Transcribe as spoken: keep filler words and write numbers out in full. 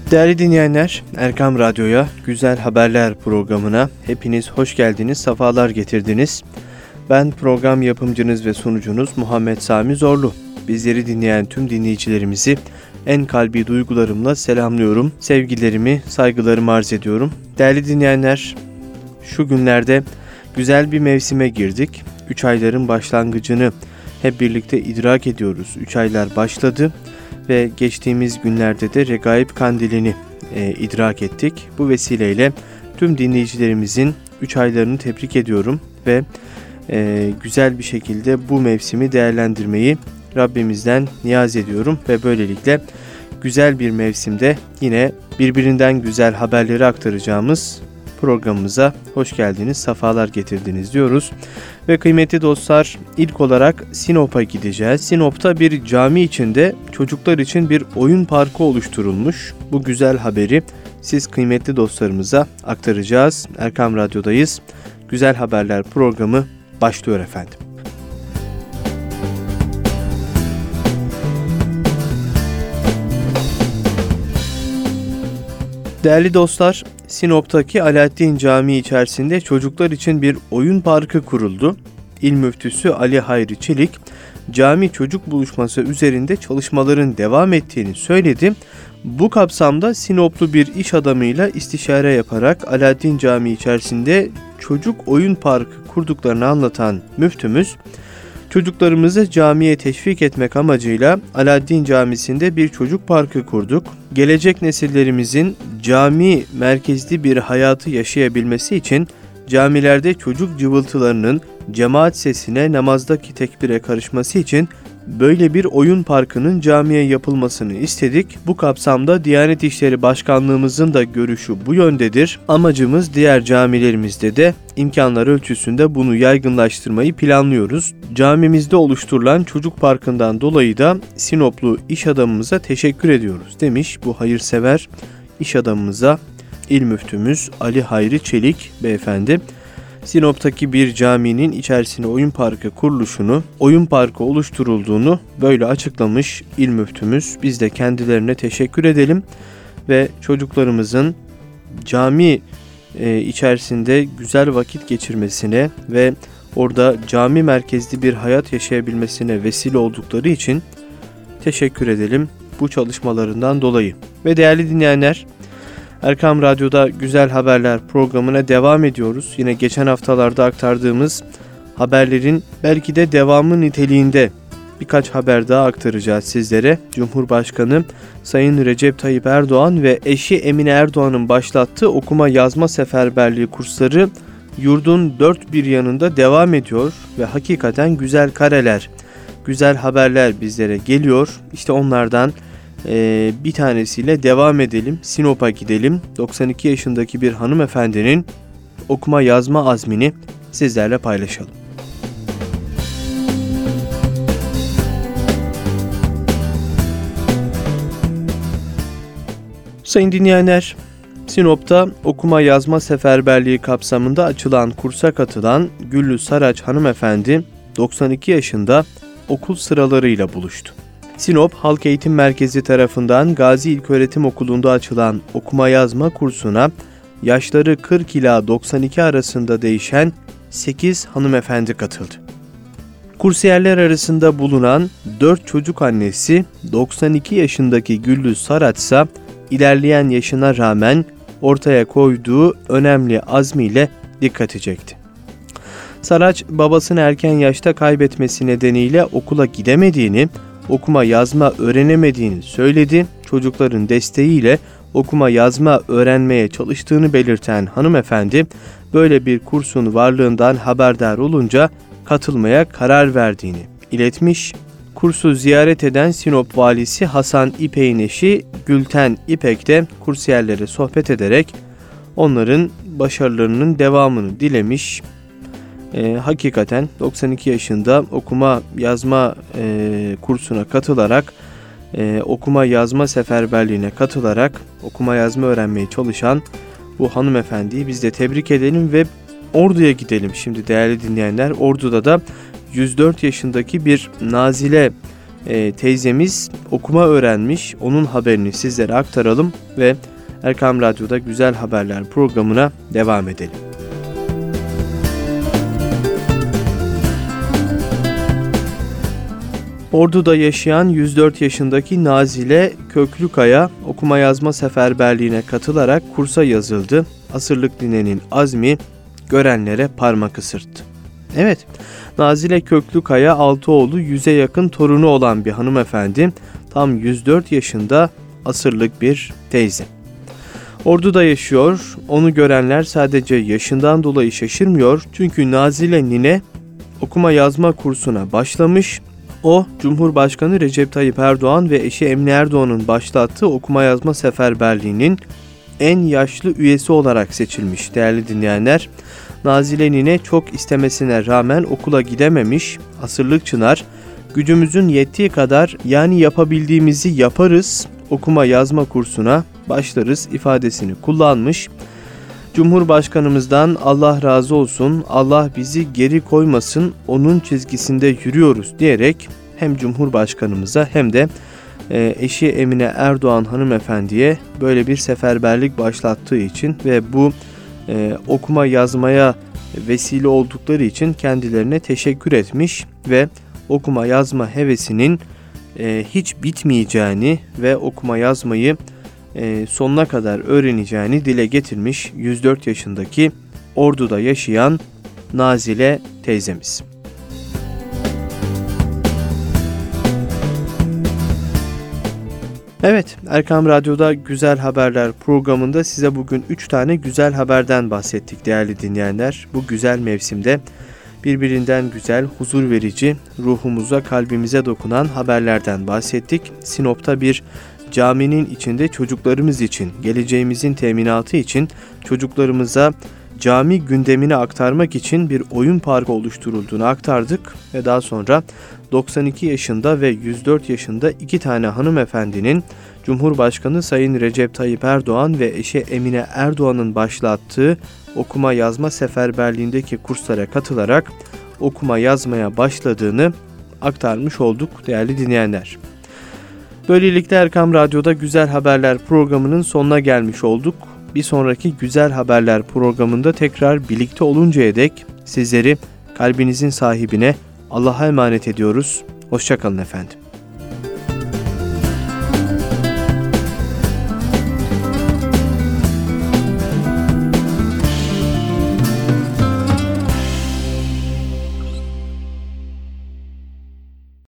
Değerli dinleyenler, Erkam Radyo'ya, Güzel Haberler programına hepiniz hoş geldiniz, sefalar getirdiniz. Ben program yapımcınız ve sunucunuz Muhammed Sami Zorlu. Bizleri dinleyen tüm dinleyicilerimizi en kalbi duygularımla selamlıyorum. Sevgilerimi, saygılarımı arz ediyorum. Değerli dinleyenler, şu günlerde güzel bir mevsime girdik. Üç ayların başlangıcını hep birlikte idrak ediyoruz. Üç aylar başladı ve geçtiğimiz günlerde de Regaib Kandili'ni e, idrak ettik. Bu vesileyle tüm dinleyicilerimizin üç aylarını tebrik ediyorum ve e, güzel bir şekilde bu mevsimi değerlendirmeyi Rabbimizden niyaz ediyorum ve böylelikle güzel bir mevsimde yine birbirinden güzel haberleri aktaracağımız programımıza hoş geldiniz, sefalar getirdiniz diyoruz. Ve kıymetli dostlar, ilk olarak Sinop'a gideceğiz. Sinop'ta bir cami içinde çocuklar için bir oyun parkı oluşturulmuş. Bu güzel haberi siz kıymetli dostlarımıza aktaracağız. Erkam Radyo'dayız. Güzel Haberler programı başlıyor efendim. Değerli dostlar, Sinop'taki Alaaddin Camii içerisinde çocuklar için bir oyun parkı kuruldu. İl Müftüsü Ali Hayri Çelik, cami çocuk buluşması üzerinde çalışmaların devam ettiğini söyledi. Bu kapsamda Sinoplu bir iş adamıyla istişare yaparak Alaaddin Camii içerisinde çocuk oyun parkı kurduklarını anlatan müftümüz, çocuklarımızı camiye teşvik etmek amacıyla Alaaddin Camisi'nde bir çocuk parkı kurduk. Gelecek nesillerimizin cami merkezli bir hayatı yaşayabilmesi için camilerde çocuk cıvıltılarının cemaat sesine, namazdaki tekbire karışması için böyle bir oyun parkının camiye yapılmasını istedik. Bu kapsamda Diyanet İşleri Başkanlığımızın da görüşü bu yöndedir. Amacımız diğer camilerimizde de imkanlar ölçüsünde bunu yaygınlaştırmayı planlıyoruz. Camimizde oluşturulan çocuk parkından dolayı da Sinoplu iş adamımıza teşekkür ediyoruz demiş bu hayırsever iş adamımıza İl Müftümüz Ali Hayri Çelik beyefendi. Sinop'taki bir caminin içerisine oyun parkı kuruluşunu, oyun parkı oluşturulduğunu böyle açıklamış İl Müftümüz. Biz de kendilerine teşekkür edelim ve çocuklarımızın cami e, içerisinde güzel vakit geçirmesine ve orada cami merkezli bir hayat yaşayabilmesine vesile oldukları için teşekkür edelim bu çalışmalarından dolayı. Ve değerli dinleyenler, Erkam Radyo'da Güzel Haberler programına devam ediyoruz. Yine geçen haftalarda aktardığımız haberlerin belki de devamı niteliğinde birkaç haber daha aktaracağız sizlere. Cumhurbaşkanı Sayın Recep Tayyip Erdoğan ve eşi Emine Erdoğan'ın başlattığı okuma yazma seferberliği kursları yurdun dört bir yanında devam ediyor ve hakikaten güzel kareler, güzel haberler bizlere geliyor. İşte onlardan Ee, bir tanesiyle devam edelim. Sinop'a gidelim. doksan iki yaşındaki bir hanımefendinin okuma yazma azmini sizlerle paylaşalım. Sayın dinleyenler, Sinop'ta okuma yazma seferberliği kapsamında açılan kursa katılan Güllü Saraç hanımefendi doksan iki yaşında okul sıralarıyla buluştu. Sinop Halk Eğitim Merkezi tarafından Gazi İlköğretim Okulu'nda açılan okuma yazma kursuna yaşları kırk ila doksan iki arasında değişen sekiz hanımefendi katıldı. Kursiyerler arasında bulunan dört çocuk annesi doksan iki yaşındaki Güllü Saraç ise ilerleyen yaşına rağmen ortaya koyduğu önemli azmiyle dikkati çekti. Saraç babasını erken yaşta kaybetmesi nedeniyle okula gidemediğini, okuma yazma öğrenemediğini söyledi. Çocukların desteğiyle okuma yazma öğrenmeye çalıştığını belirten hanımefendi, böyle bir kursun varlığından haberdar olunca katılmaya karar verdiğini iletmiş. Kursu ziyaret eden Sinop valisi Hasan İpek'in eşi Gülten İpek de kursiyerlere sohbet ederek onların başarılarının devamını dilemiş. E, hakikaten doksan iki yaşında okuma yazma e, kursuna katılarak, e, okuma yazma seferberliğine katılarak okuma yazma öğrenmeye çalışan bu hanımefendiyi biz de tebrik edelim ve Ordu'ya gidelim şimdi değerli dinleyenler. Ordu'da da yüz dört yaşındaki bir Nazile e, teyzemiz okuma öğrenmiş. Onun haberini sizlere aktaralım ve Erkam Radyo'da Güzel Haberler programına devam edelim. Ordu'da yaşayan yüz dört yaşındaki Nazile Köklükaya okuma yazma seferberliğine katılarak kursa yazıldı. Asırlık ninenin azmi görenlere parmak ısırttı. Evet, Nazile Köklükaya altı oğlu yüze yakın torunu olan bir hanımefendi, tam yüz dört yaşında, asırlık bir teyze. Ordu'da yaşıyor, onu görenler sadece yaşından dolayı şaşırmıyor çünkü Nazile nine okuma yazma kursuna başlamış. O, Cumhurbaşkanı Recep Tayyip Erdoğan ve eşi Emine Erdoğan'ın başlattığı okuma yazma seferberliğinin en yaşlı üyesi olarak seçilmiş değerli dinleyenler. Nazile nine çok istemesine rağmen okula gidememiş. Asırlık çınar, gücümüzün yettiği kadar, yani yapabildiğimizi yaparız, okuma yazma kursuna başlarız ifadesini kullanmış. Cumhurbaşkanımızdan Allah razı olsun, Allah bizi geri koymasın, onun çizgisinde yürüyoruz diyerek hem Cumhurbaşkanımıza hem de eşi Emine Erdoğan hanımefendiye böyle bir seferberlik başlattığı için ve bu e, okuma yazmaya vesile oldukları için kendilerine teşekkür etmiş ve okuma yazma hevesinin e, hiç bitmeyeceğini ve okuma yazmayı e, sonuna kadar öğreneceğini dile getirmiş yüz dört yaşındaki Ordu'da yaşayan Nazile teyzemiz. Evet, Erkam Radyo'da Güzel Haberler programında size bugün üç tane güzel haberden bahsettik değerli dinleyenler. Bu güzel mevsimde birbirinden güzel, huzur verici, ruhumuza, kalbimize dokunan haberlerden bahsettik. Sinop'ta bir caminin içinde çocuklarımız için, geleceğimizin teminatı için çocuklarımıza cami gündemini aktarmak için bir oyun parkı oluşturulduğunu aktardık ve daha sonra doksan iki yaşında ve yüz dört yaşında iki tane hanımefendinin Cumhurbaşkanı Sayın Recep Tayyip Erdoğan ve eşi Emine Erdoğan'ın başlattığı okuma yazma seferberliğindeki kurslara katılarak okuma yazmaya başladığını aktarmış olduk değerli dinleyenler. Böylelikle Erkam Radyo'da Güzel Haberler programının sonuna gelmiş olduk. Bir sonraki Güzel Haberler programında tekrar birlikte oluncaya dek sizleri kalbinizin sahibine Allah'a emanet ediyoruz. Hoşça kalın efendim.